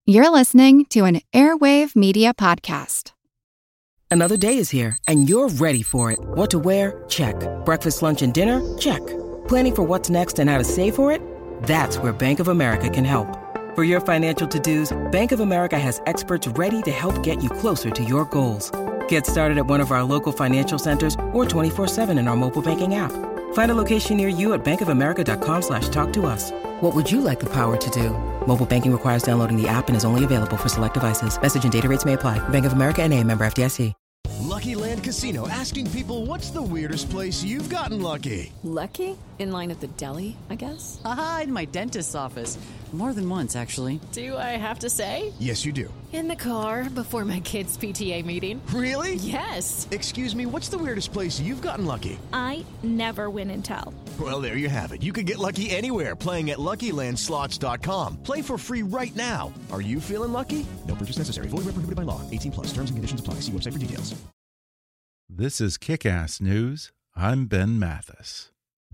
You're listening to an Airwave Media Podcast. Another day is here, and you're ready for it. What to wear? Check. Breakfast, lunch, and dinner? Check. Planning for what's next and how to save for it? That's where Bank of America can help. For your financial to-dos, Bank of America has experts ready to help get you closer to your goals. Get started at one of our local financial centers or 24/7 in our mobile banking app. Find a location near you at bankofamerica.com/talktous. What would you like the power to do? Mobile banking requires downloading the app and is only available for select devices. Message and data rates may apply. Bank of America N.A., member FDIC. Lucky Land Casino, asking people, what's the weirdest place you've gotten lucky? Lucky? In line at the deli, I guess? Aha, in my dentist's office. More than once, actually. Do I have to say? Yes, you do. In the car before my kids' PTA meeting. Really? Yes. Excuse me, what's the weirdest place you've gotten lucky? I never win and tell. Well, there you have it. You can get lucky anywhere, playing at LuckyLandSlots.com. Play for free right now. Are you feeling lucky? No purchase necessary. Void where prohibited by law. 18+. Terms and conditions apply. See website for details. This is Kick-Ass News. I'm Ben Mathis.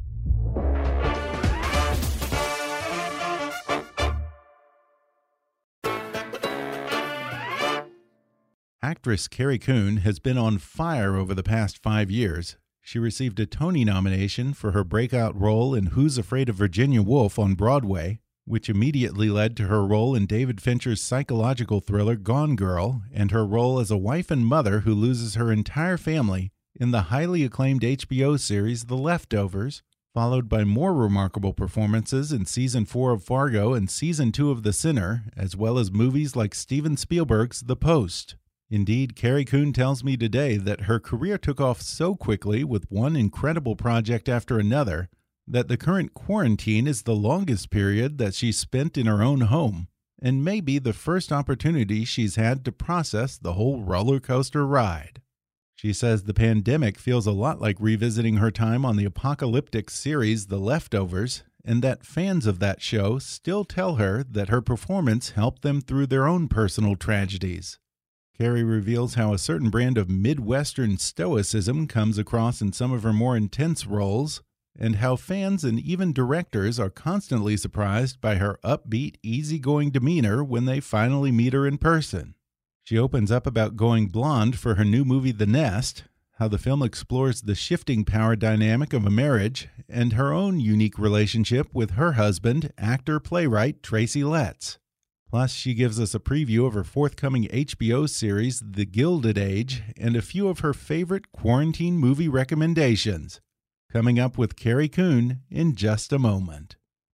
Actress Carrie Coon has been on fire over the past 5 years. She received a Tony nomination for her breakout role in Who's Afraid of Virginia Woolf on Broadway, which immediately led to her role in David Fincher's psychological thriller Gone Girl and her role as a wife and mother who loses her entire family in the highly acclaimed HBO series The Leftovers, followed by more remarkable performances in Season 4 of Fargo and Season 2 of The Sinner, as well as movies like Steven Spielberg's The Post. Indeed, Carrie Coon tells me today that her career took off so quickly with one incredible project after another that the current quarantine is the longest period that she's spent in her own home, and may be the first opportunity she's had to process the whole roller coaster ride. She says the pandemic feels a lot like revisiting her time on the apocalyptic series The Leftovers, and that fans of that show still tell her that her performance helped them through their own personal tragedies. Carrie reveals how a certain brand of Midwestern stoicism comes across in some of her more intense roles, and how fans and even directors are constantly surprised by her upbeat, easygoing demeanor when they finally meet her in person. She opens up about going blonde for her new movie The Nest, how the film explores the shifting power dynamic of a marriage, and her own unique relationship with her husband, actor-playwright Tracy Letts. Plus, she gives us a preview of her forthcoming HBO series, The Gilded Age, and a few of her favorite quarantine movie recommendations. Coming up with Carrie Coon in just a moment.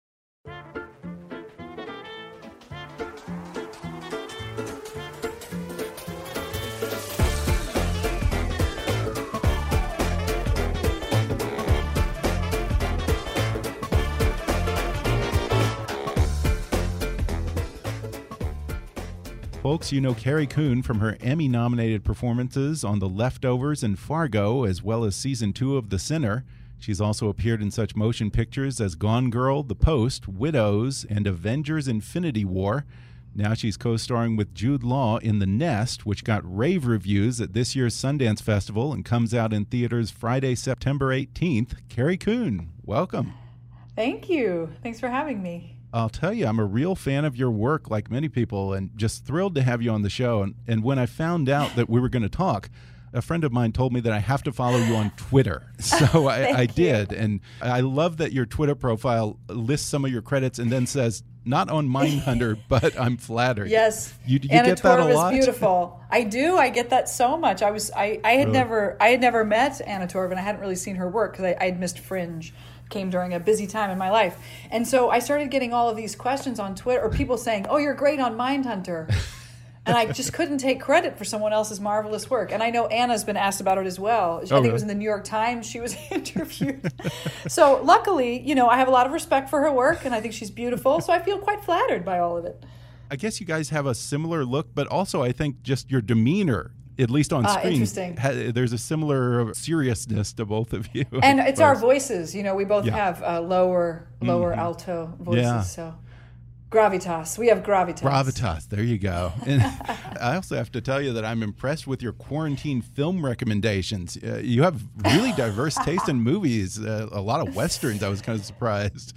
Folks, you know Carrie Coon from her Emmy-nominated performances on The Leftovers and Fargo, as well as Season 2 of The Sinner. She's also appeared in such motion pictures as Gone Girl, The Post, Widows, and Avengers: Infinity War. Now she's co-starring with Jude Law in The Nest, which got rave reviews at this year's Sundance Festival and comes out in theaters Friday, September 18th. Carrie Coon, welcome. Thank you. Thanks for having me. I'll tell you, I'm a real fan of your work, like many people, and just thrilled to have you on the show. And when I found out that we were going to talk, a friend of mine told me that I have to follow you on Twitter. So I did. And I love that your Twitter profile lists some of your credits and then says, not on Mindhunter, but I'm flattered. Yes. You get that a lot? Is beautiful. I do. I get that so much. I had never met Anna Torv, and I hadn't really seen her work because I had missed Fringe. Came during a busy time in my life. And so I started getting all of these questions on Twitter, or people saying, oh, you're great on Mindhunter. And I just couldn't take credit for someone else's marvelous work. And I know Anna's been asked about it as well. I think it was in the New York Times she was interviewed. So luckily, I have a lot of respect for her work, and I think she's beautiful. So I feel quite flattered by all of it. I guess you guys have a similar look, but also I think just your demeanor, at least on screen, interesting. There's a similar seriousness to both of you. And it's our voices. We both have lower alto voices. Yeah. So gravitas. We have gravitas. Gravitas. There you go. And I also have to tell you that I'm impressed with your quarantine film recommendations. You have really diverse taste in movies. A lot of Westerns. I was kind of surprised.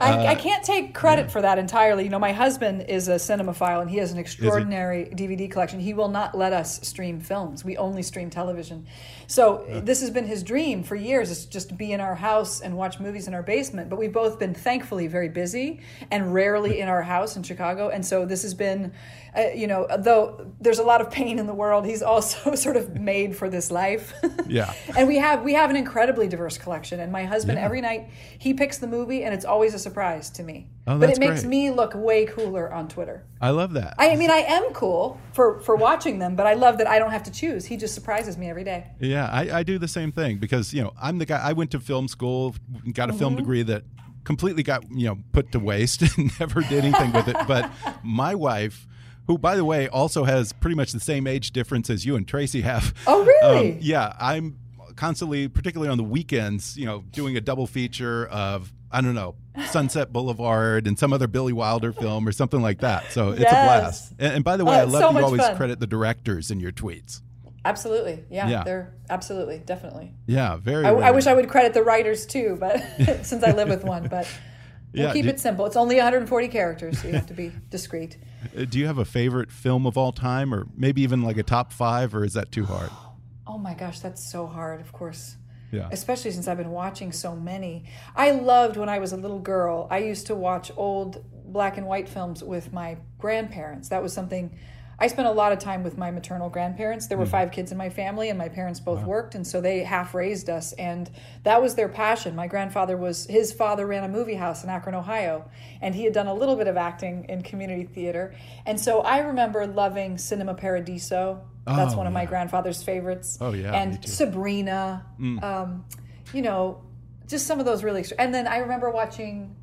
I can't take credit for that entirely. You know, my husband is a cinemaphile, and he has an extraordinary DVD collection. He will not let us stream films. We only stream television. So this has been his dream for years, is just to be in our house and watch movies in our basement. But we've both been thankfully very busy and rarely in our house in Chicago. And so this has been, though there's a lot of pain in the world, he's also sort of made for this life. Yeah. And we have an incredibly diverse collection. And my husband, every night, he picks the movie, and it's always a surprise to me. Oh, but that's it makes great. me look way cooler on Twitter. I love that. I mean, I am cool for watching them, but I love that I don't have to choose. He just surprises me every day. Yeah, I do the same thing because, I'm the guy, I went to film school, got a film degree that completely got, put to waste and never did anything with it. But my wife, who, by the way, also has pretty much the same age difference as you and Tracy have. Oh, really? Yeah, I'm constantly, particularly on the weekends, doing a double feature of, I don't know, Sunset Boulevard and some other Billy Wilder film or something like that. So it's a blast. And by the way, I love so you always fun. credit the directors in your tweets. Absolutely. Yeah. They're absolutely, definitely. Yeah, very. I wish I would credit the writers too, but since I live with one, but we'll keep it simple. It's only 140 characters, so you have to be discreet. Do you have a favorite film of all time, or maybe even like a top 5, or is that too hard? Oh my gosh, that's so hard, of course. Yeah. Especially since I've been watching so many. I loved when I was a little girl. I used to watch old black and white films with my grandparents. That was something. I spent a lot of time with my maternal grandparents. There were 5 kids in my family, and my parents both worked, and so they half raised us, and that was their passion. My grandfather his father ran a movie house in Akron, Ohio, and he had done a little bit of acting in community theater. And so I remember loving Cinema Paradiso. That's one of my grandfather's favorites. Oh, yeah. And Sabrina, just some of those really extra. And then I remember watching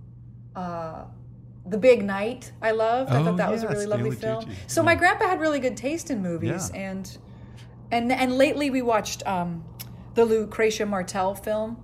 The Big Night, I loved. I thought that was a really lovely film. Tucci. So my grandpa had really good taste in movies. Yeah. And lately we watched the Lucretia Martel film,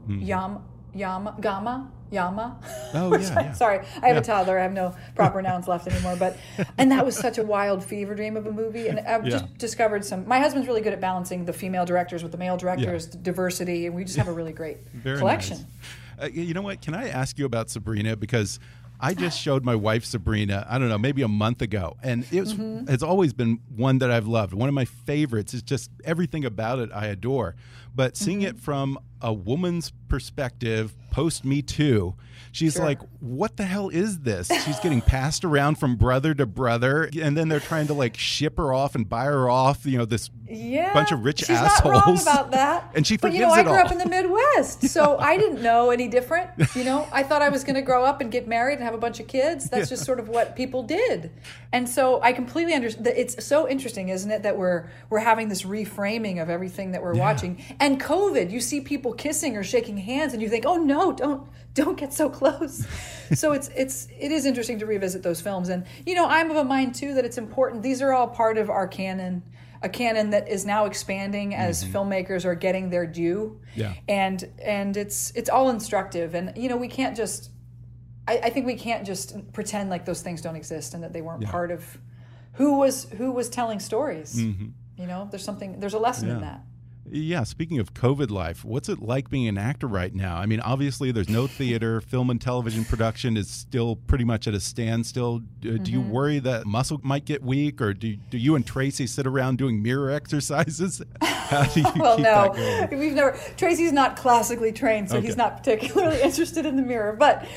Yama. Oh, yeah. Sorry, I have a toddler. I have no proper nouns left anymore. And that was such a wild fever dream of a movie. And I've just discovered my husband's really good at balancing the female directors with the male directors, the diversity, and we just have a really great collection. Nice. You know what? Can I ask you about Sabrina? Because I just showed my wife Sabrina, I don't know, maybe a month ago. And it's always been one that I've loved. One of my favorites. Is just everything about it I adore. But seeing it from a woman's perspective, post Me Too, she's like, what the hell is this? She's getting passed around from brother to brother, and then they're trying to like ship her off and buy her off, this bunch of rich assholes. She's not wrong about that. And she forgives it all. I grew all. up in the Midwest, so I didn't know any different. I thought I was going to grow up and get married and have a bunch of kids. That's just sort of what people did. And so I completely understand. It's so interesting, isn't it, that we're having this reframing of everything that we're watching. And COVID, you see people kissing or shaking hands, and you think, oh no, don't get so close. So it is interesting to revisit those films. And I'm of a mind too that it's important. These are all part of our canon, a canon that is now expanding as filmmakers are getting their due. Yeah. And it's all instructive. And we can't just I think we can't just pretend like those things don't exist and that they weren't part of who was telling stories. There's a lesson in that. Yeah, speaking of COVID life, what's it like being an actor right now? I mean, obviously there's no theater. Film and television production is still pretty much at a standstill. Do you worry that muscle might get weak, or do you and Tracy sit around doing mirror exercises? How do you keep that going? We've never. Tracy's not classically trained, so he's not particularly interested in the mirror. But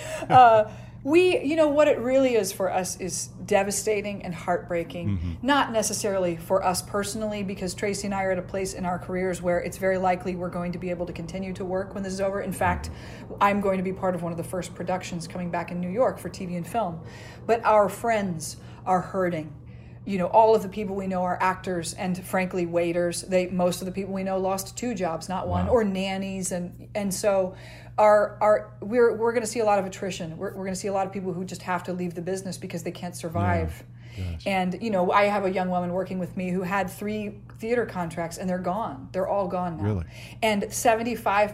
what it really is for us is devastating and heartbreaking. Not necessarily for us personally, because Tracy and I are at a place in our careers where it's very likely we're going to be able to continue to work when this is over. In fact, I'm going to be part of one of the first productions coming back in New York for TV and film. But our friends are hurting. All of the people we know are actors and, frankly, waiters. Most of the people we know lost 2 jobs, not one, or nannies, and so we're going to see a lot of attrition. We're going to see a lot of people who just have to leave the business because they can't survive. And I have a young woman working with me who had 3 theater contracts, and they're gone. They're all gone now. Really? And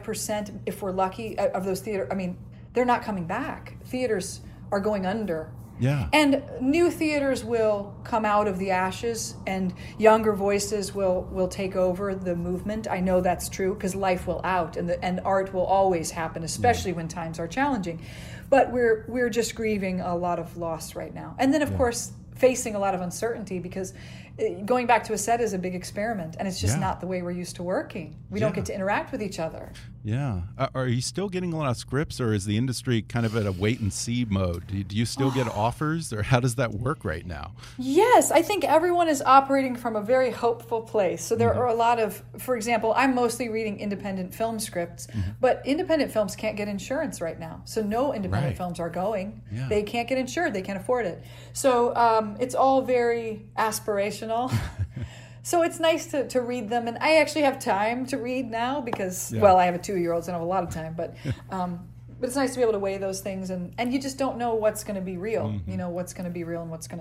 75%, if we're lucky, of those theater, they're not coming back. Theaters are going under Yeah. And new theaters will come out of the ashes, and younger voices will take over the movement. I know that's true because life will out, and art will always happen, especially when times are challenging. But we're just grieving a lot of loss right now. And then, of course, facing a lot of uncertainty, because going back to a set is a big experiment, and it's just not the way we're used to working. We don't get to interact with each other. Yeah. Are you still getting a lot of scripts, or is the industry kind of at a wait-and-see mode? Do you still get offers, or how does that work right now? Yes, I think everyone is operating from a very hopeful place. So there are a lot of, for example, I'm mostly reading independent film scripts, but independent films can't get insurance right now. So no independent films are going. Yeah. They can't get insured. They can't afford it. So it's all very aspirational. So it's nice to read them, and I actually have time to read now because, well, I have a 2-year-old, so I don't have a lot of time, but it's nice to be able to weigh those things, and you just don't know what's going to be real, you know, what's going to be real and what's going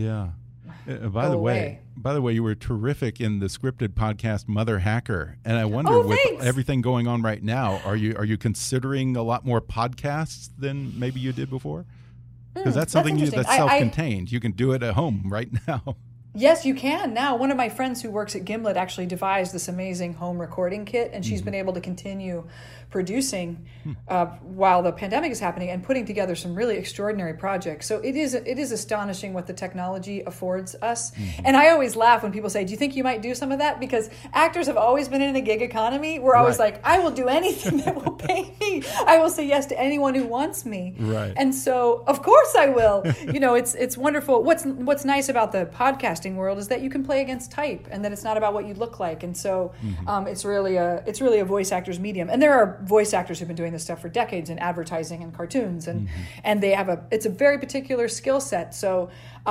to By the way, you were terrific in the scripted podcast Mother Hacker, and I wonder, with everything going on right now, are you considering a lot more podcasts than maybe you did before? Because that's something that's self-contained. You can do it at home right now. Yes, you can now. One of my friends who works at Gimlet actually devised this amazing home recording kit, and she's been able to continue producing while the pandemic is happening and putting together some really extraordinary projects. So it is astonishing what the technology affords us. And I always laugh when people say, do you think you might do some of that? Because actors have always been in the gig economy. We're always like, I will do anything that will pay me. I will say yes to anyone who wants me. Right. And so, of course I will. You know, it's wonderful. What's nice about the podcasting world is that you can play against type, and that it's not about what you look like. And so it's really a voice actor's medium. And there are voice actors who've been doing this stuff for decades in advertising and cartoons, and they have it's a very particular skill set. So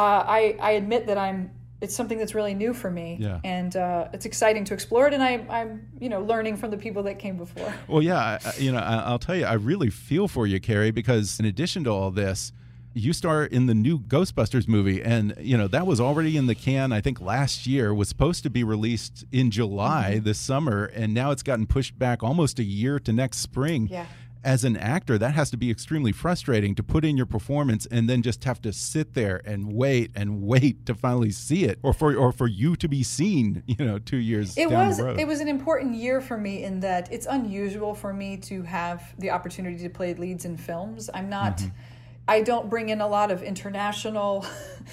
I admit that it's something that's really new for me, and it's exciting to explore it, and I'm learning from the people that came before. Well, yeah, I'll tell you, I really feel for you, Carrie, because in addition to all this, you star in the new Ghostbusters movie, and that was already in the can. I think last year, was supposed to be released in July this summer, and now it's gotten pushed back almost a year to next spring. Yeah. As an actor, that has to be extremely frustrating to put in your performance and then just have to sit there and wait to finally see it, or for you to be seen, 2 years down the road. It was an important year for me in that it's unusual for me to have the opportunity to play leads in films. I'm not. I don't bring in a lot of international,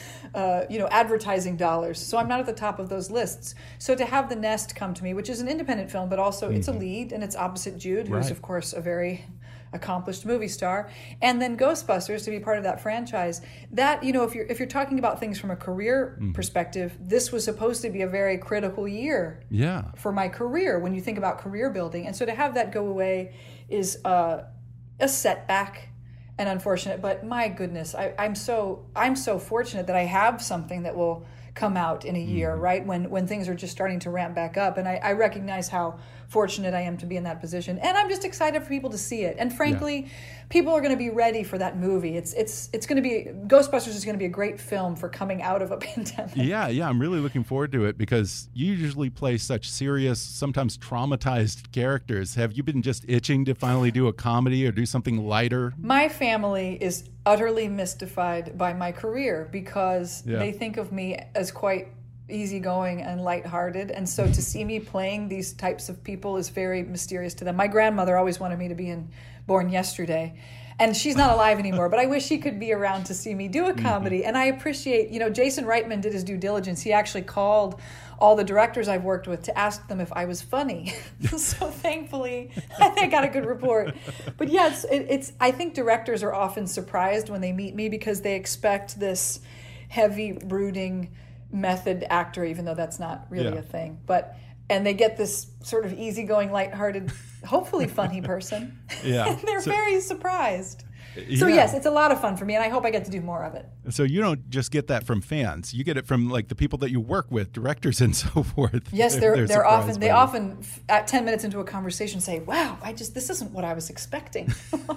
advertising dollars. So I'm not at the top of those lists. So to have The Nest come to me, which is an independent film, but also it's a lead, and it's opposite Jude, who's of course a very accomplished movie star, and then Ghostbusters to be part of that franchise. That, if you're talking about things from a career perspective, this was supposed to be a very critical year for my career when you think about career building. And so to have that go away is a setback. And unfortunate, but my goodness, I'm so fortunate that I have something that will come out in a year, right? When things are just starting to ramp back up, and I recognize how fortunate I am to be in that position, and I'm just excited for people to see it. And frankly, people are going to be ready for that movie. It's going to be Ghostbusters is going to be a great film for coming out of a pandemic. Yeah, I'm really looking forward to it because you usually play such serious, sometimes traumatized characters. Have you been just itching to finally do a comedy or do something lighter? My family is utterly mystified by my career because they think of me as quite easygoing and lighthearted, and so to see me playing these types of people is very mysterious to them. My grandmother always wanted me to be in Born Yesterday, and she's not alive anymore, but I wish she could be around to see me do a comedy. And I appreciate, Jason Reitman did his due diligence. He actually called all the directors I've worked with to ask them if I was funny. So thankfully, I think I got a good report. But yes, I think directors are often surprised when they meet me because they expect this heavy, brooding method actor, even though that's not really a thing. And they get this sort of easygoing, lighthearted, hopefully funny person. And they're very surprised. So yes, it's a lot of fun for me, and I hope I get to do more of it. So you don't just get that from fans; you get it from like the people that you work with, directors and so forth. Yes, they're often at 10 minutes into a conversation say, "Wow, this isn't what I was expecting."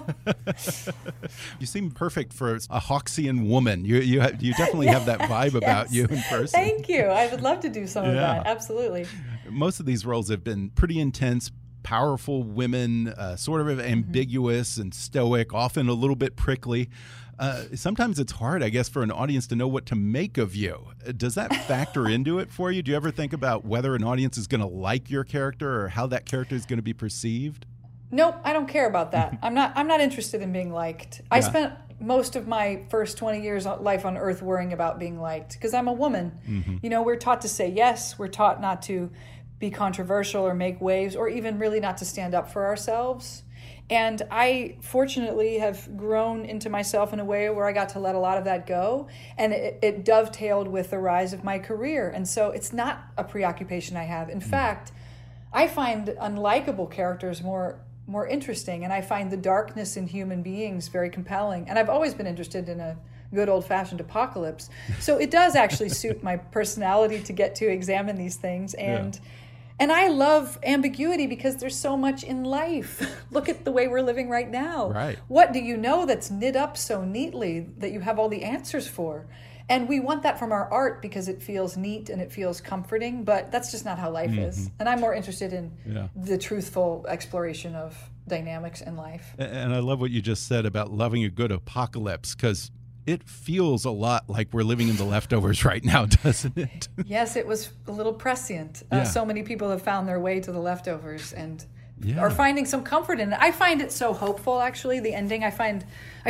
You seem perfect for a Hawksian woman. You definitely have that vibe about you in person. Thank you. I would love to do some of that. Absolutely. Most of these roles have been pretty intense. Powerful women, sort of ambiguous and stoic, often a little bit prickly. Sometimes it's hard, I guess, for an audience to know what to make of you. Does that factor into it for you? Do you ever think about whether an audience is going to like your character or how that character is going to be perceived? Nope, I don't care about that. I'm not interested in being liked. I spent most of my first 20 years of life on Earth worrying about being liked because I'm a woman. You know, we're taught to say yes. We're taught not to be controversial or make waves or even really not to stand up for ourselves. And I fortunately have grown into myself in a way where I got to let a lot of that go. And it dovetailed with the rise of my career. And so it's not a preoccupation I have. In fact, I find unlikable characters more interesting, and I find the darkness in human beings very compelling. And I've always been interested in a good old-fashioned apocalypse. So it does actually suit my personality to get to examine these things. And I love ambiguity because there's so much in life. Look at the way we're living right now. Right. What do you know that's knit up so neatly that you have all the answers for? And we want that from our art because it feels neat and it feels comforting, but that's just not how life is. And I'm more interested in the truthful exploration of dynamics in life. And I love what you just said about loving a good apocalypse, because it feels a lot like we're living in The Leftovers right now, doesn't it? Yes, it was a little prescient. So many people have found their way to The Leftovers and are finding some comfort in it. I find it so hopeful, actually, the ending. I find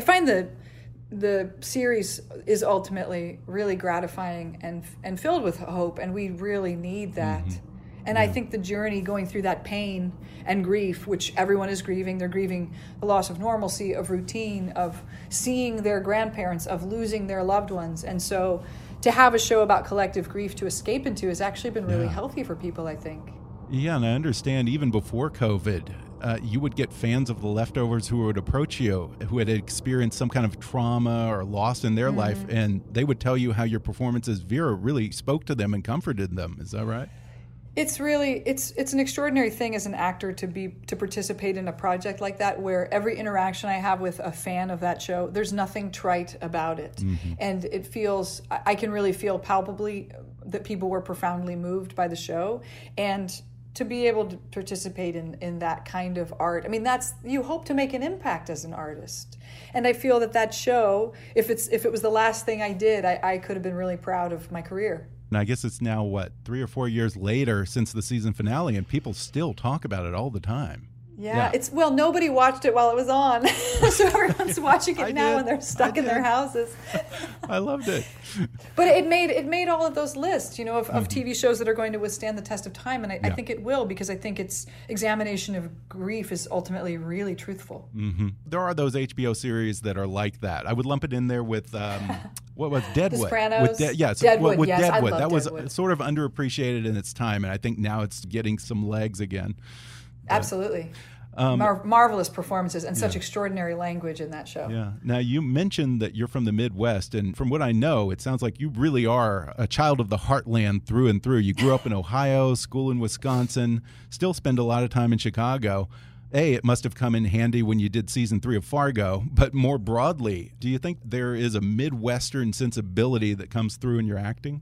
the series is ultimately really gratifying and filled with hope, and we really need that. And I think the journey going through that pain and grief, which everyone is grieving, they're grieving the loss of normalcy, of routine, of seeing their grandparents, of losing their loved ones. And so to have a show about collective grief to escape into has actually been really healthy for people, I think. Yeah, and I understand even before COVID, you would get fans of The Leftovers who would approach you, who had experienced some kind of trauma or loss in their life, and they would tell you how your performance as Vera really spoke to them and comforted them. Is that right? It's really it's an extraordinary thing as an actor to participate in a project like that, where every interaction I have with a fan of that show, there's nothing trite about it, and it feels, I can really feel palpably that people were profoundly moved by the show, and to be able to participate in that kind of art, I mean, you hope to make an impact as an artist. And I feel that show, if it was the last thing I did, I could have been really proud of my career. And I guess it's now, 3 or 4 years later since the season finale, and people still talk about it all the time. Yeah. Nobody watched it while it was on. So everyone's watching it now and they're stuck in their houses. I loved it. But it made all of those lists, of TV shows that are going to withstand the test of time. And I think it will, because I think its examination of grief is ultimately really truthful. There are those HBO series that are like that. I would lump it in there with, what was Deadwood? The Sopranos? Deadwood. With Deadwood. I love was Deadwood. Sort of underappreciated in its time, and I think now it's getting some legs again. Absolutely. Marvelous performances and such extraordinary language in that show. Yeah. Now, you mentioned that you're from the Midwest, and from what I know, it sounds like you really are a child of the heartland through and through. You grew up in Ohio, school in Wisconsin, still spend a lot of time in Chicago. It must have come in handy when you did season 3 of Fargo, but more broadly, do you think there is a Midwestern sensibility that comes through in your acting?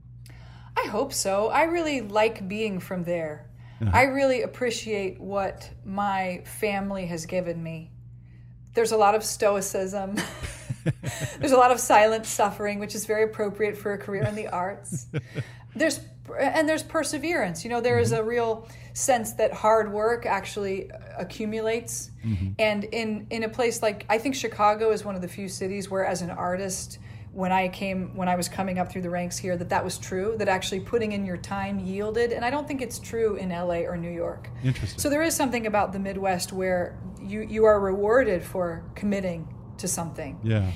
I hope so. I really like being from there. I really appreciate what my family has given me. There's a lot of stoicism. There's a lot of silent suffering, which is very appropriate for a career in the arts. There's perseverance. There is a real sense that hard work actually accumulates. And in a place like, I think Chicago is one of the few cities where, as an artist, when I was coming up through the ranks here, that was true, that actually putting in your time yielded. And I don't think it's true in LA or New York. Interesting. So there is something about the Midwest where you are rewarded for committing to something. Yeah.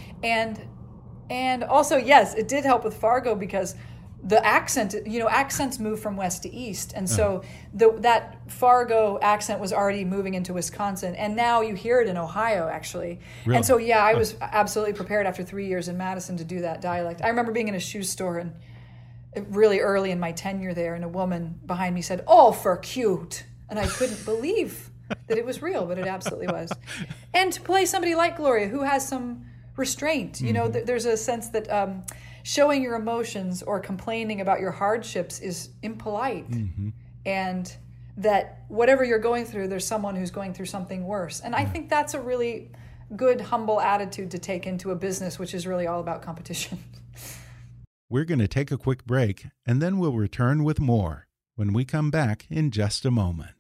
And also, yes, it did help with Fargo because the accent, accents move from west to east. And so that Fargo accent was already moving into Wisconsin. And now you hear it in Ohio, actually. Really? And so, I was absolutely prepared after 3 years in Madison to do that dialect. I remember being in a shoe store and really early in my tenure there, and a woman behind me said, "Oh, for cute." And I couldn't believe that it was real, but it absolutely was. And to play somebody like Gloria, who has some restraint, there's a sense that showing your emotions or complaining about your hardships is impolite, and that whatever you're going through, there's someone who's going through something worse. And I think that's a really good, humble attitude to take into a business, which is really all about competition. We're going to take a quick break, and then we'll return with more when we come back in just a moment.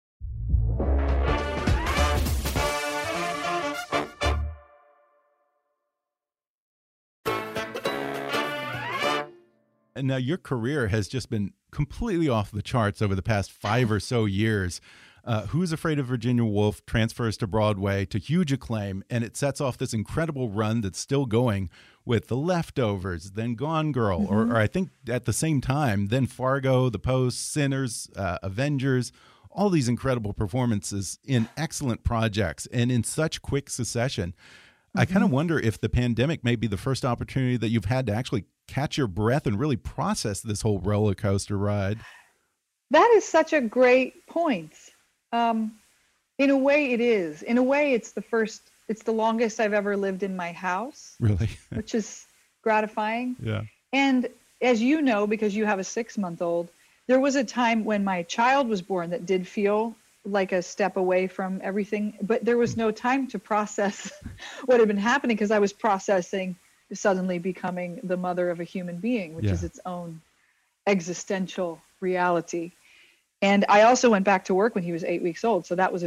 And now your career has just been completely off the charts over the past 5 or so years. Who's Afraid of Virginia Woolf transfers to Broadway to huge acclaim, and it sets off this incredible run that's still going with The Leftovers, then Gone Girl, or I think at the same time, then Fargo, The Post, Sinners, Avengers, all these incredible performances in excellent projects and in such quick succession. I kind of wonder if the pandemic may be the first opportunity that you've had to actually catch your breath and really process this whole roller coaster ride. That is such a great point. In a way it is. In a way it's the longest I've ever lived in my house. Really? Which is gratifying. Yeah. And as you know, because you have a 6-month-old, there was a time when my child was born that did feel like a step away from everything, but there was no time to process what had been happening because I was processing suddenly becoming the mother of a human being, which is its own existential reality. And I also went back to work when he was 8 weeks old. So that was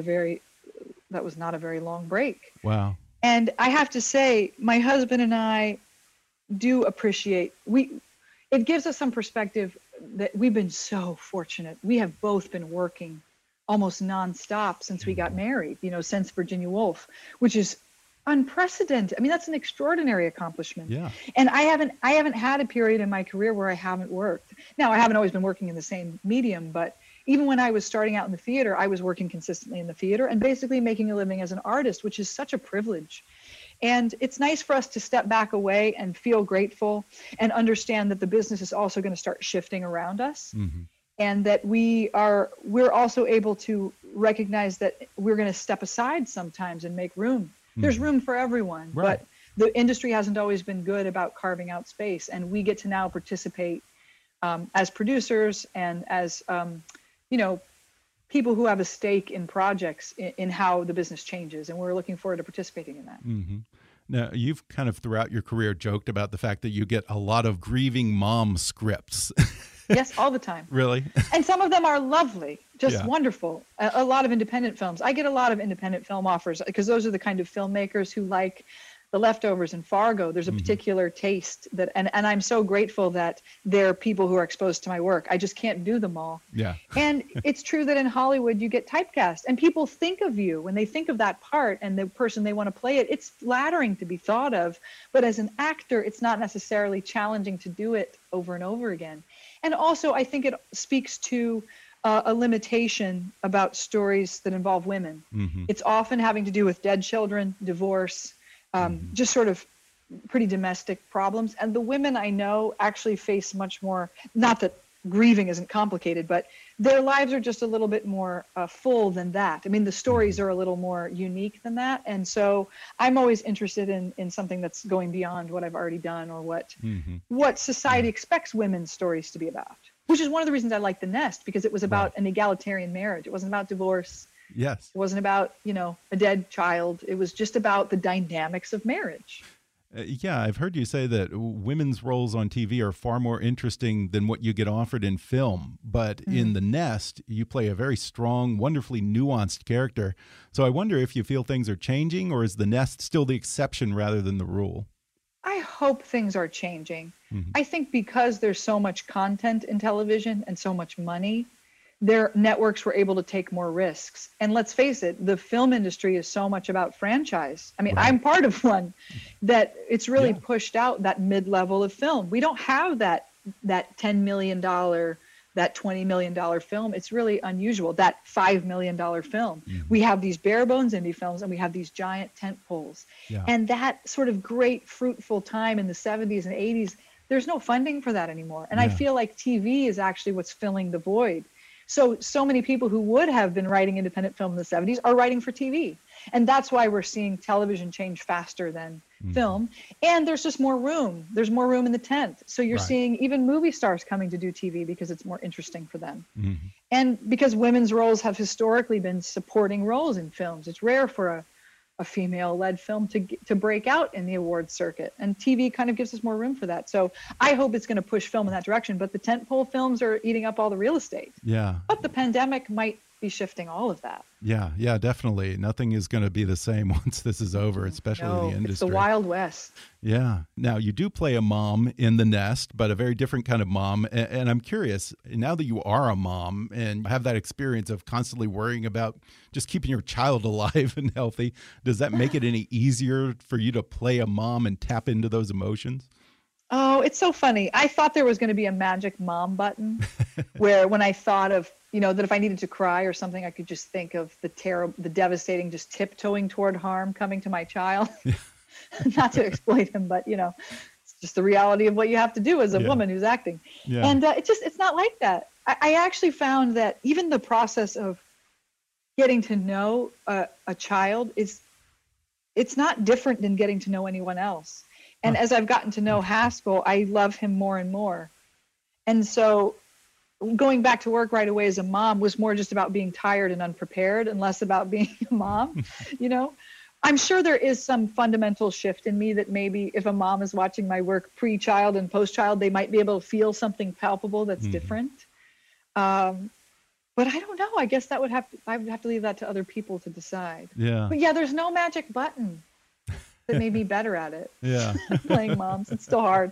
not a very long break. Wow. And I have to say, my husband and I do appreciate, it gives us some perspective that we've been so fortunate. We have both been working almost nonstop since we got married, since Virginia Woolf, which is unprecedented. I mean, that's an extraordinary accomplishment. Yeah. And I haven't had a period in my career where I haven't worked. Now, I haven't always been working in the same medium, but even when I was starting out in the theater, I was working consistently in the theater and basically making a living as an artist, which is such a privilege. And it's nice for us to step back away and feel grateful and understand that the business is also going to start shifting around us. And that we're also able to recognize that we're going to step aside sometimes and make room. There's room for everyone, but the industry hasn't always been good about carving out space. And we get to now participate as producers and as, people who have a stake in projects in how the business changes. And we're looking forward to participating in that. Now, you've kind of throughout your career joked about the fact that you get a lot of grieving mom scripts. Yes, all the time. Really? And some of them are lovely, just wonderful. A lot of independent films. I get a lot of independent film offers because those are the kind of filmmakers who like The Leftovers and Fargo. There's a particular taste that, and I'm so grateful that there are people who are exposed to my work. I just can't do them all. Yeah. And it's true that in Hollywood you get typecast and people think of you when they think of that part and the person they want to play it. It's flattering to be thought of, but as an actor, it's not necessarily challenging to do it over and over again. And also, I think it speaks to a limitation about stories that involve women. It's often having to do with dead children, divorce, just sort of pretty domestic problems. And the women I know actually face much more, not that grieving isn't complicated, but their lives are just a little bit more full than that. I mean, the stories are a little more unique than that. And so I'm always interested in something that's going beyond what I've already done or what society expects women's stories to be about, which is one of the reasons I like The Nest, because it was about an egalitarian marriage. It wasn't about divorce. Yes. It wasn't about, a dead child. It was just about the dynamics of marriage. Yeah, I've heard you say that women's roles on TV are far more interesting than what you get offered in film. But in The Nest, you play a very strong, wonderfully nuanced character. So I wonder if you feel things are changing, or is The Nest still the exception rather than the rule? I hope things are changing. I think because there's so much content in television and so much money, their networks were able to take more risks. And let's face it, the film industry is so much about franchise. I mean, I'm part of one that it's really pushed out that mid-level of film. We don't have that $10 million, that $20 million film. It's really unusual, that $5 million film. We have these bare bones indie films and we have these giant tent poles. And that sort of great fruitful time in the 70s and 80s, there's no funding for that anymore. And I feel like TV is actually what's filling the void. So many people who would have been writing independent film in the 70s are writing for TV. And that's why we're seeing television change faster than film. And there's just more room. There's more room in the tent. So you're seeing even movie stars coming to do TV because it's more interesting for them. And because women's roles have historically been supporting roles in films. It's rare for a female-led film to break out in the awards circuit. And TV kind of gives us more room for that. So I hope it's going to push film in that direction. But the tentpole films are eating up all the real estate. Yeah. But the pandemic might be shifting all of that. Yeah, definitely. Nothing is going to be the same once this is over, especially in the industry. It's the Wild West. Yeah. Now, you do play a mom in The Nest, but a very different kind of mom. And I'm curious, now that you are a mom and have that experience of constantly worrying about just keeping your child alive and healthy, does that make it any easier for you to play a mom and tap into those emotions? Oh, it's so funny. I thought there was going to be a magic mom button where when I thought of, that if I needed to cry or something, I could just think of the devastating, just tiptoeing toward harm coming to my child. Not to exploit him, but it's just the reality of what you have to do as a woman who's acting. Yeah. And it's not like that. I actually found that even the process of getting to know a child it's not different than getting to know anyone else. And as I've gotten to know Haskell, I love him more and more. And so going back to work right away as a mom was more just about being tired and unprepared and less about being a mom. I'm sure there is some fundamental shift in me that maybe if a mom is watching my work pre-child and post-child, they might be able to feel something palpable that's different. But I don't know. I guess I would have to leave that to other people to decide. Yeah. But yeah, there's no magic button that made me better at it. Yeah. Playing moms. It's still hard.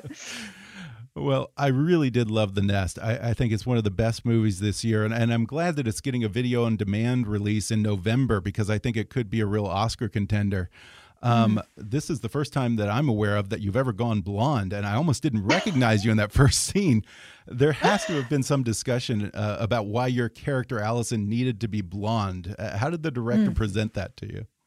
Well, I really did love The Nest. I think it's one of the best movies this year, and I'm glad that it's getting a video on demand release in November because I think it could be a real Oscar contender. This is the first time that I'm aware of that you've ever gone blonde, and I almost didn't recognize you in that first scene. There has to have been some discussion about why your character, Allison, needed to be blonde. How did the director present that to you?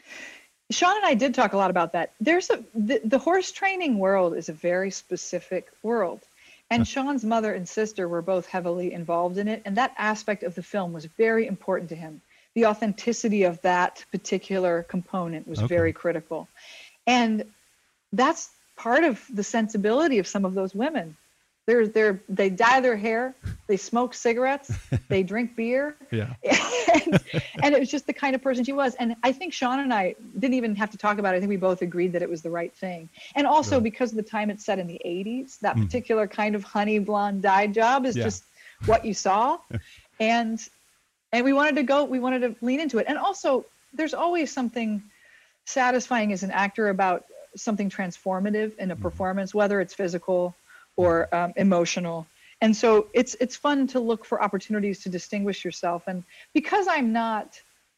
Sean and I did talk a lot about that. The horse training world is a very specific world. And Sean's mother and sister were both heavily involved in it. And that aspect of the film was very important to him. The authenticity of that particular component was very critical. And that's part of the sensibility of some of those women. They dye their hair, they smoke cigarettes, they drink beer. Yeah. And it was just the kind of person she was. And I think Sean and I didn't even have to talk about it. I think we both agreed that it was the right thing. And also because of the time it's set in the 80s, that particular kind of honey blonde dye job is just what you saw. And we wanted to lean into it. And also there's always something satisfying as an actor about something transformative in a performance, whether it's physical or emotional. And so it's fun to look for opportunities to distinguish yourself. And because I'm not,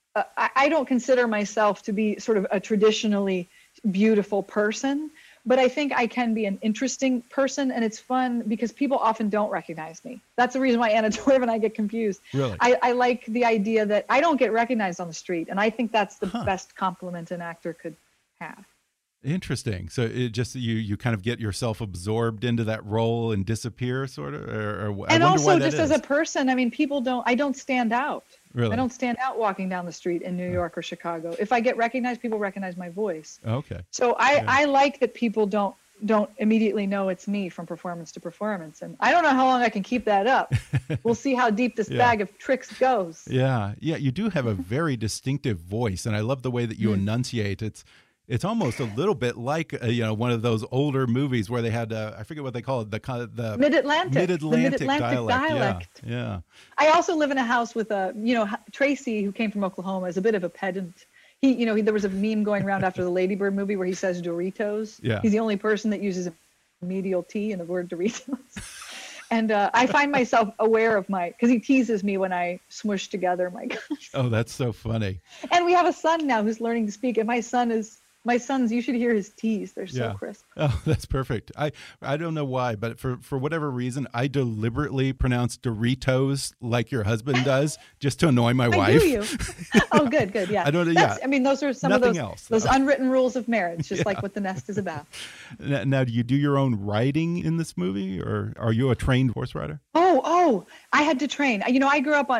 I don't consider myself to be sort of a traditionally beautiful person, but I think I can be an interesting person. And it's fun because people often don't recognize me. That's the reason why Anna Torv and I get confused. Really? I like the idea that I don't get recognized on the street. And I think that's the best compliment an actor could have. Interesting. So it just you kind of get yourself absorbed into that role and disappear, sort of. And also, just as a person, I mean, I don't stand out. Really? I don't stand out walking down the street in New York or Chicago. If I get recognized, people recognize my voice. Okay. So I like that people don't immediately know it's me from performance to performance. And I don't know how long I can keep that up. We'll see how deep this bag of tricks goes. Yeah. You do have a very distinctive voice, and I love the way that you enunciate. It's almost a little bit like one of those older movies where they had I forget what they call it, the Mid-Atlantic dialect. Yeah. I also live in a house with Tracy, who came from Oklahoma, is a bit of a pedant. There was a meme going around after the Lady Bird movie where he says Doritos. Yeah. He's the only person that uses a medial T in the word Doritos. And I find myself aware of because he teases me when I smush together my guns. Oh, that's so funny. And we have a son now who's learning to speak, and my sons, you should hear his T's. They're so crisp. Oh, that's perfect. I don't know why, but for whatever reason, I deliberately pronounce Doritos like your husband does, just to annoy my wife. Do you? Oh, good. Yeah. I don't. I mean, those are some Nothing of else, those unwritten rules of marriage, just like what The Nest is about. Now, do you do your own riding in this movie, or are you a trained horse rider? Oh, I had to train. I grew up on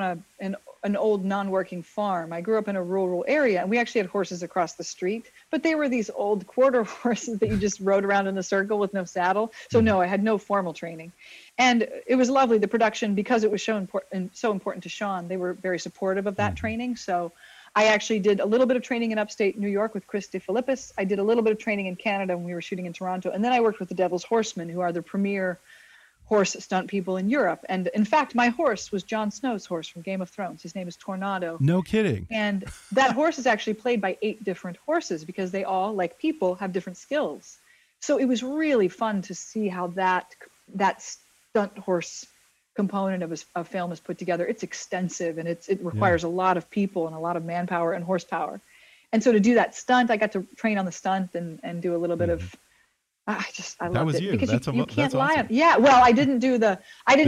an old non-working farm. I grew up in a rural area, and we actually had horses across the street, but they were these old quarter horses that you just rode around in a circle with no saddle. So no, I had no formal training. And it was lovely. The production, because it was so important to Sean, they were very supportive of that training. So I actually did a little bit of training in upstate New York with Chris DeFilippis. I did a little bit of training in Canada when we were shooting in Toronto. And then I worked with the Devil's Horsemen, who are the premier horse stunt people in Europe. And in fact, my horse was Jon Snow's horse from Game of Thrones. His name is Tornado. No kidding. And that horse is actually played by 8 different horses because they all, like people, have different skills. So it was really fun to see how that stunt horse component of a film is put together. It's extensive and it requires a lot of people and a lot of manpower and horsepower. And so to do that stunt, I got to train on the stunt and do a little bit of. I loved it because you can't lie. Awesome. Yeah, well, I didn't do the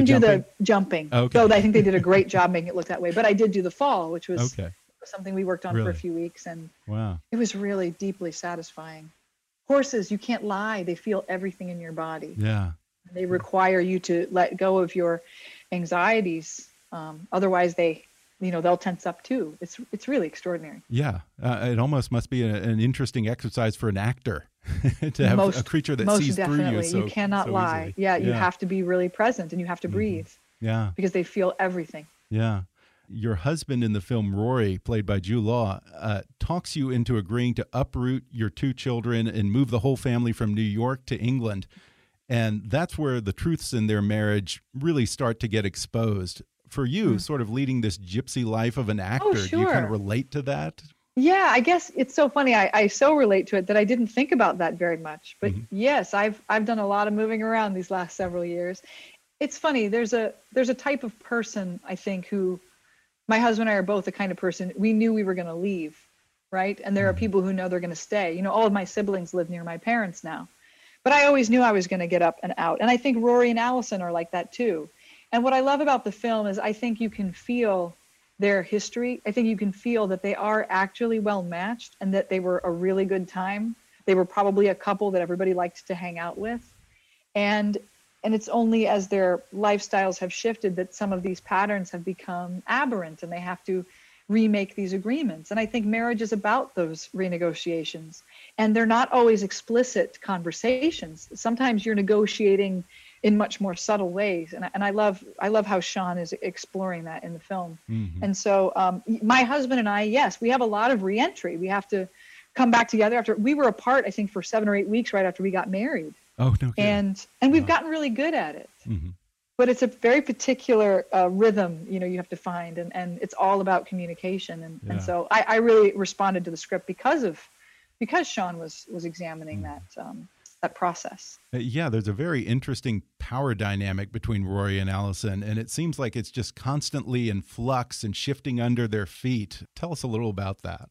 jumping. Okay. Though I think they did a great job making it look that way. But I did do the fall, which was something we worked on for a few weeks, and it was really deeply satisfying. Horses, you can't lie; they feel everything in your body. Yeah, they require you to let go of your anxieties. Otherwise, they'll tense up too. It's really extraordinary. Yeah, it almost must be an interesting exercise for an actor to have a creature that sees through you. You cannot lie. Easily. You have to be really present and you have to breathe. Yeah, because they feel everything. Yeah. Your husband in the film, Rory, played by Jude Law, talks you into agreeing to uproot your 2 children and move the whole family from New York to England. And that's where the truths in their marriage really start to get exposed. For you, sort of leading this gypsy life of an actor, do you kind of relate to that? Yeah, I guess it's so funny. I so relate to it that I didn't think about that very much. But yes, I've done a lot of moving around these last several years. It's funny. There's a type of person, I think, who my husband and I are both the kind of person we knew we were going to leave, right? And there are people who know they're going to stay. You know, all of my siblings live near my parents now. But I always knew I was going to get up and out. And I think Rory and Allison are like that too. And what I love about the film is I think you can feel their history. I think you can feel that they are actually well matched and that they were a really good time. They were probably a couple that everybody liked to hang out with. And it's only as their lifestyles have shifted that some of these patterns have become aberrant and they have to remake these agreements. And I think marriage is about those renegotiations. And they're not always explicit conversations. Sometimes you're negotiating in much more subtle ways. And I love how Sean is exploring that in the film. And so my husband and I, yes, we have a lot of reentry. We have to come back together after we were apart, I think, for 7 or 8 weeks right after we got married. Oh, no kidding. And we've gotten really good at it. But it's a very particular rhythm, you have to find. And it's all about communication. And so I really responded to the script because Sean was examining that process. Yeah, there's a very interesting power dynamic between Rory and Allison, and it seems like it's just constantly in flux and shifting under their feet. Tell us a little about that.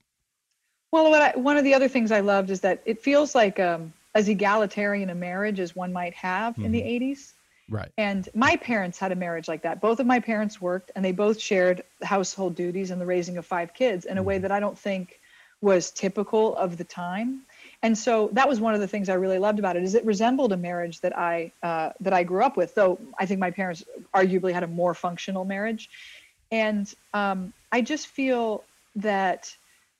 Well, one of the other things I loved is that it feels like as egalitarian a marriage as one might have in the 80s. Right. And my parents had a marriage like that. Both of my parents worked, and they both shared household duties and the raising of 5 kids in a way that I don't think was typical of the time. And so that was one of the things I really loved about it, is it resembled a marriage that I grew up with, though I think my parents arguably had a more functional marriage. And I just feel that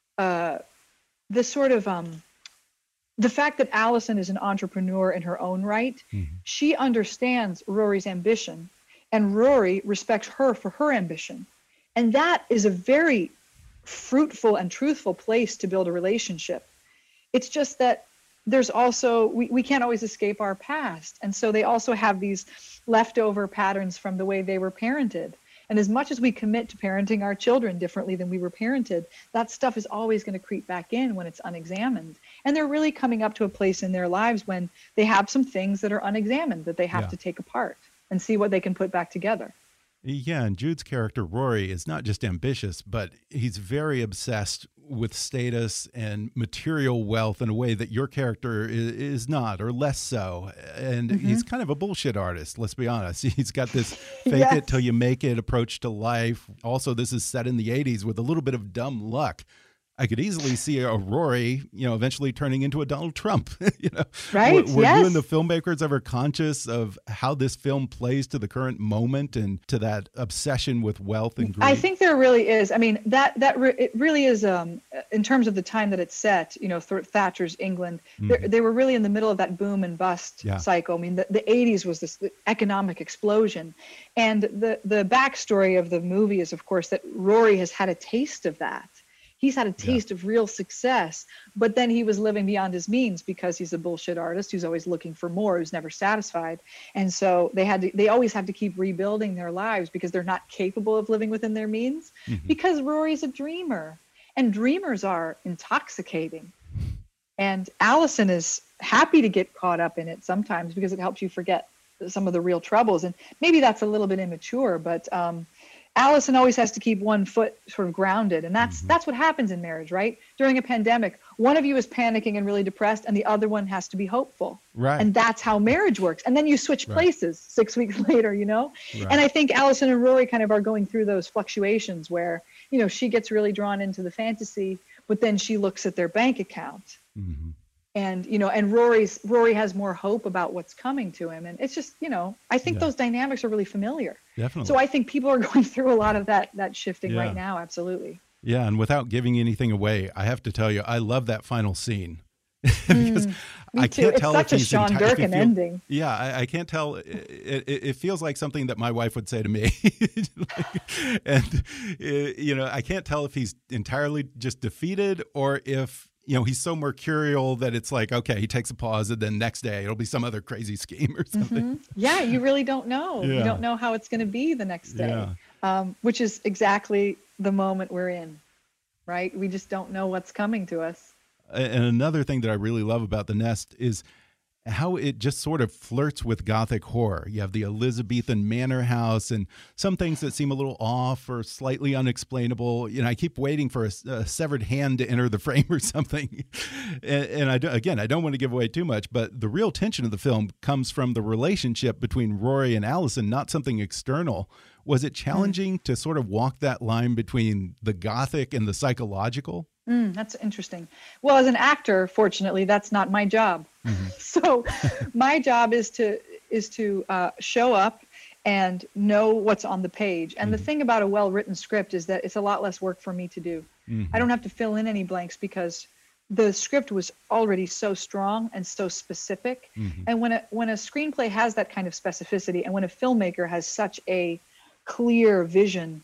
the fact that Allison is an entrepreneur in her own right, she understands Rory's ambition, and Rory respects her for her ambition. And that is a very fruitful and truthful place to build a relationship. It's just that there's also, we can't always escape our past. And so they also have these leftover patterns from the way they were parented. And as much as we commit to parenting our children differently than we were parented, that stuff is always going to creep back in when it's unexamined. And they're really coming up to a place in their lives when they have some things that are unexamined that they have to take apart and see what they can put back together. Yeah, and Jude's character, Rory, is not just ambitious, but he's very obsessed with status and material wealth in a way that your character is not, or less so. And he's kind of a bullshit artist, let's be honest. He's got this fake it till you make it approach to life. Also, this is set in the 80s with a little bit of dumb luck. I could easily see a Rory, eventually turning into a Donald Trump. Right? Were you and the filmmakers ever conscious of how this film plays to the current moment and to that obsession with wealth and greed? I think there really is. I mean, it really is. In terms of the time that it's set, Thatcher's England, they were really in the middle of that boom and bust cycle. I mean, the 80s was this economic explosion, and the backstory of the movie is, of course, that Rory has had a taste of that. He's had a taste of real success, but then he was living beyond his means because he's a bullshit artist who's always looking for more, who's never satisfied. And so they always have to keep rebuilding their lives because they're not capable of living within their means, because Rory's a dreamer, and dreamers are intoxicating. And Allison is happy to get caught up in it sometimes because it helps you forget some of the real troubles. And maybe that's a little bit immature, but Allison always has to keep one foot sort of grounded. And that's what happens in marriage, right? During a pandemic, one of you is panicking and really depressed, and the other one has to be hopeful. Right. And that's how marriage works. And then you switch places 6 weeks later, you know? Right. And I think Allison and Rory kind of are going through those fluctuations where, you know, she gets really drawn into the fantasy, but then she looks at their bank account. And, you know, and Rory has more hope about what's coming to him. And it's just, you know, I think those dynamics are really familiar. Definitely. So I think people are going through a lot of that shifting right now. Absolutely. Yeah. And without giving anything away, I have to tell you, I love that final scene. Because I can't tell it's such a Sean Durkin ending. Yeah, I can't tell. It feels like something that my wife would say to me. And, you know, I can't tell if he's entirely just defeated or if, you know, he's so mercurial that it's like, okay, he takes a pause and then next day it'll be some other crazy scheme or something. Yeah, you really don't know. You don't know how it's going to be the next day, which is exactly the moment we're in, right? We just don't know what's coming to us. And another thing that I really love about The Nest is how it just sort of flirts with Gothic horror. You have the Elizabethan manor house and some things that seem a little off or slightly unexplainable. You know, I keep waiting for a severed hand to enter the frame or something. And I don't want to give away too much, but the real tension of the film comes from the relationship between Rory and Allison, not something external. Was it challenging to sort of walk that line between the Gothic and the psychological? That's interesting. Well, as an actor, fortunately, that's not my job. So my job is to show up and know what's on the page. And the thing about a well-written script is that it's a lot less work for me to do. I don't have to fill in any blanks because the script was already so strong and so specific. And when a screenplay has that kind of specificity, and when a filmmaker has such a clear vision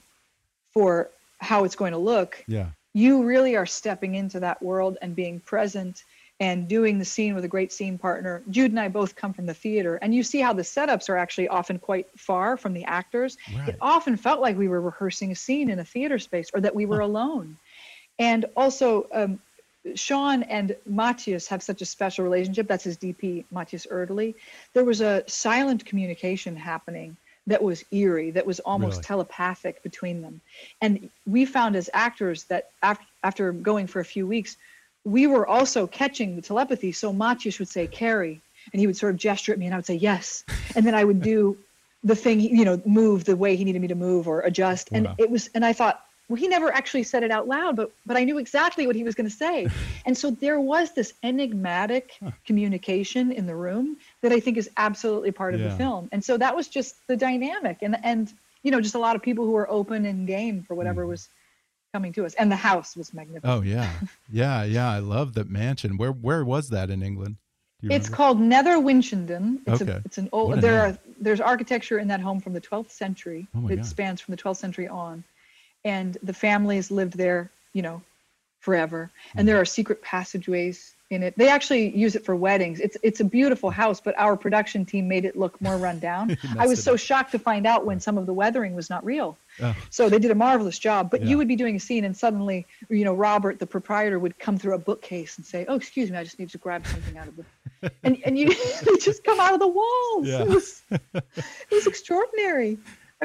for how it's going to look, you really are stepping into that world and being present and doing the scene with a great scene partner. Jude and I both come from the theater, and you see how the setups are actually often quite far from the actors. It often felt like we were rehearsing a scene in a theater space, or that we were alone. And also, Sean and Matthias have such a special relationship. That's his DP, Matthias Erdely. There was a silent communication happening that was eerie, that was almost telepathic between them. And we found as actors that after going for a few weeks, we were also catching the telepathy. So Matthias would say, "Carrie," and he would sort of gesture at me and I would say, "Yes." And then I would do the thing, you know, move the way he needed me to move or adjust. And and I thought, well, he never actually said it out loud, but I knew exactly what he was going to say. And so there was this enigmatic communication in the room that I think is absolutely part of the film. And so that was just the dynamic. And you know, just a lot of people who were open and game for whatever was coming to us. And the house was magnificent. Oh, yeah. Yeah. I love that mansion. Where was that in England? It's called Nether Winchendon. Okay. It's an old, there's architecture in that home from the 12th century. It spans from the 12th century on. And the families lived there, you know, forever. And there are secret passageways in it. They actually use it for weddings. It's a beautiful house, but our production team made it look more run down. I was so shocked to find out when some of the weathering was not real. So they did a marvelous job. But you would be doing a scene and suddenly, you know, Robert, the proprietor, would come through a bookcase and say, "Oh, excuse me, I just need to grab something out of the..." And you they just come out of the walls. It was extraordinary.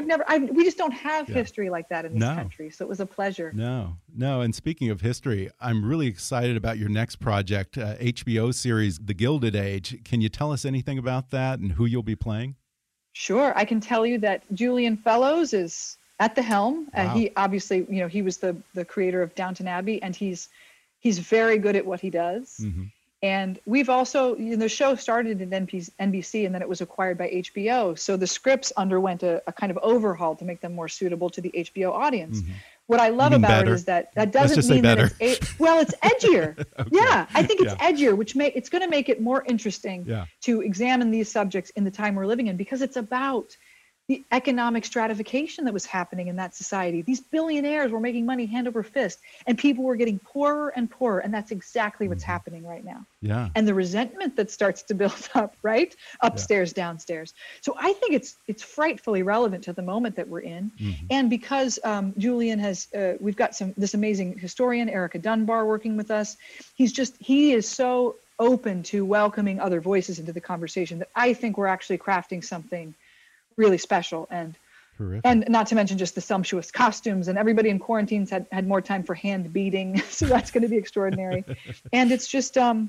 We just don't have history like that in this country. So it was a pleasure. No. And speaking of history, I'm really excited about your next project, HBO series, The Gilded Age. Can you tell us anything about that and who you'll be playing? Sure. I can tell you that Julian Fellowes is at the helm. Wow. He obviously, you know, he was the creator of Downton Abbey, and he's very good at what he does. And we've also, you know, the show started at NBC and then it was acquired by HBO. So the scripts underwent a kind of overhaul to make them more suitable to the HBO audience. What I love about it is that doesn't mean that it's edgier. Yeah, I think it's edgier, which it's going to make it more interesting to examine these subjects in the time we're living in, because it's about the economic stratification that was happening in that society. These billionaires were making money hand over fist, and people were getting poorer and poorer. And that's exactly what's happening right now. Yeah. And the resentment that starts to build up, right? Upstairs, downstairs. So I think it's frightfully relevant to the moment that we're in. And because Julian has, we've got this amazing historian, Erica Dunbar, working with us. He is so open to welcoming other voices into the conversation that I think we're actually crafting something really special. And Terrific. And not to mention just the sumptuous costumes, and everybody in quarantines had more time for hand beating. So that's going to be extraordinary. And it's just, I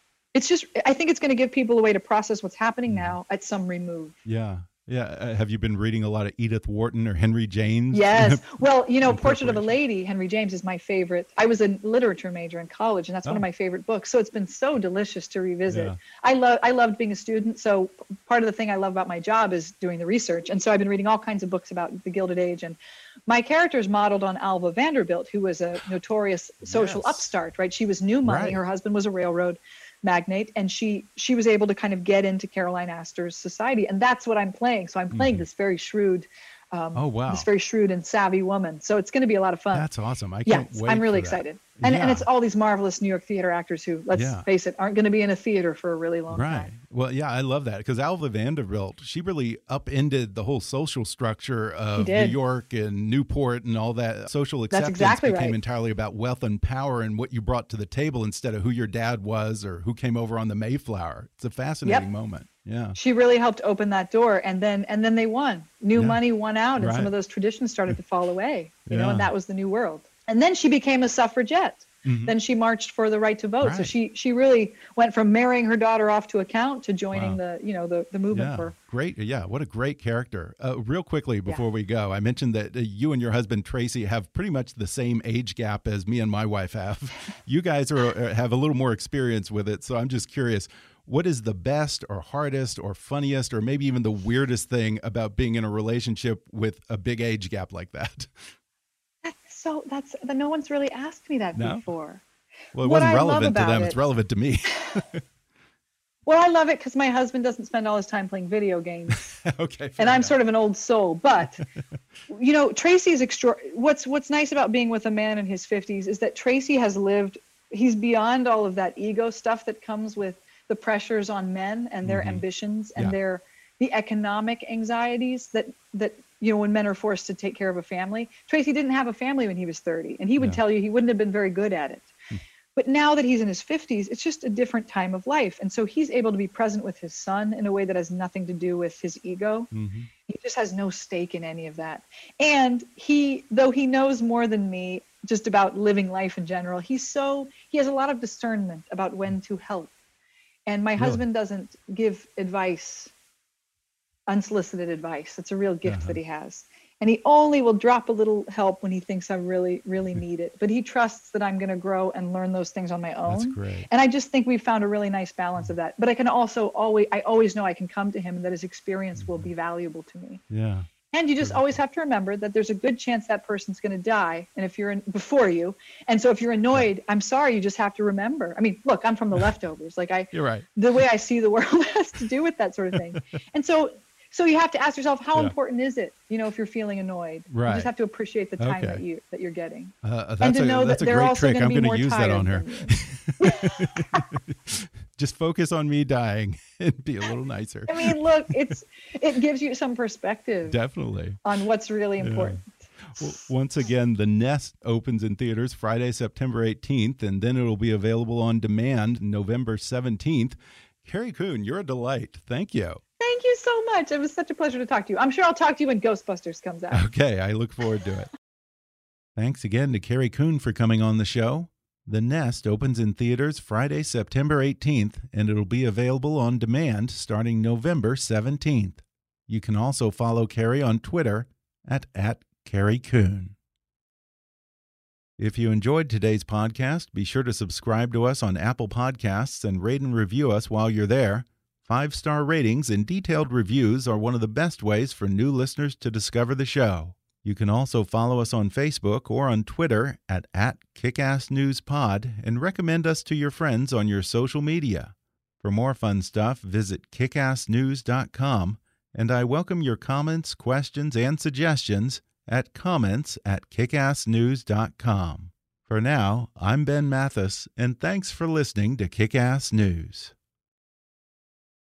think it's going to give people a way to process what's happening now at some remove. Yeah. Yeah. Have you been reading a lot of Edith Wharton or Henry James? Yes. Well, Portrait of a Lady, Henry James, is my favorite. I was a literature major in college, and that's one of my favorite books. So it's been so delicious to revisit. Yeah. I loved being a student. So part of the thing I love about my job is doing the research. And so I've been reading all kinds of books about the Gilded Age. And my character is modeled on Alva Vanderbilt, who was a notorious social upstart, right? She was new money. Right. Her husband was a railroad magnate, and she was able to kind of get into Caroline Astor's society, and that's what I'm playing. So I'm playing this very shrewd, this very shrewd and savvy woman. So it's going to be a lot of fun. That's awesome. I can't wait. I'm really for that. excited. And it's all these marvelous New York theater actors who, let's face it, aren't going to be in a theater for a really long time. Well, yeah, I love that because Alva Vanderbilt, she really upended the whole social structure of New York and Newport and all that. Social acceptance became entirely about wealth and power and what you brought to the table instead of who your dad was or who came over on the Mayflower. It's a fascinating moment. Yeah. She really helped open that door, and then they won. New money won out, and some of those traditions started to fall away. You know, and that was the new world. And then she became a suffragette. Then she marched for the right to vote. So she really went from marrying her daughter off to account to joining the movement for. Great. Yeah. What a great character. Real quickly before we go, I mentioned that you and your husband, Tracy, have pretty much the same age gap as me and my wife have. You guys have a little more experience with it. So I'm just curious, what is the best or hardest or funniest or maybe even the weirdest thing about being in a relationship with a big age gap like that? So no one's really asked me that before. Well, it wasn't relevant to them. It's relevant to me. Well, I love it because my husband doesn't spend all his time playing video games. Okay. And I'm sort of an old soul. But, Tracy's what's nice about being with a man in his 50s is that Tracy has lived, he's beyond all of that ego stuff that comes with the pressures on men and their ambitions and the economic anxieties that when men are forced to take care of a family. Tracy didn't have a family when he was 30, and he would tell you he wouldn't have been very good at it. But now that he's in his 50s, it's just a different time of life. And so he's able to be present with his son in a way that has nothing to do with his ego. He just has no stake in any of that. And though he knows more than me just about living life in general, he has a lot of discernment about when to help. And my husband doesn't give advice, unsolicited advice. It's a real gift that he has. And he only will drop a little help when he thinks I really, really need it. But he trusts that I'm going to grow and learn those things on my own. That's great. And I just think we've found a really nice balance of that. But I can also always know I can come to him and that his experience will be valuable to me. Yeah. And you just always have to remember that there's a good chance that person's going to die, and if you're before you, and so if you're annoyed, I'm sorry, you just have to remember. I mean, look, I'm from the leftovers. You're right. The way I see the world has to do with that sort of thing. And so you have to ask yourself, how important is it? If you're feeling annoyed, you just have to appreciate the time that you're getting, and to know that they're also going to be more tired than you. Just focus on me dying and be a little nicer. I mean, look, it gives you some perspective. Definitely. On what's really important. Well, once again, The Nest opens in theaters Friday, September 18th, and then it'll be available on demand November 17th. Carrie Coon, you're a delight. Thank you. Thank you so much. It was such a pleasure to talk to you. I'm sure I'll talk to you when Ghostbusters comes out. Okay, I look forward to it. Thanks again to Carrie Coon for coming on the show. The Nest opens in theaters Friday, September 18th, and it'll be available on demand starting November 17th. You can also follow Carrie on Twitter at Carrie Coon. If you enjoyed today's podcast, be sure to subscribe to us on Apple Podcasts and rate and review us while you're there. 5-star ratings and detailed reviews are one of the best ways for new listeners to discover the show. You can also follow us on Facebook or on Twitter at KickassNewsPod and recommend us to your friends on your social media. For more fun stuff, visit kickassnews.com And I welcome your comments, questions, and suggestions at comments@kickassnews.com. For now, I'm Ben Mathis, and thanks for listening to Kick-Ass News.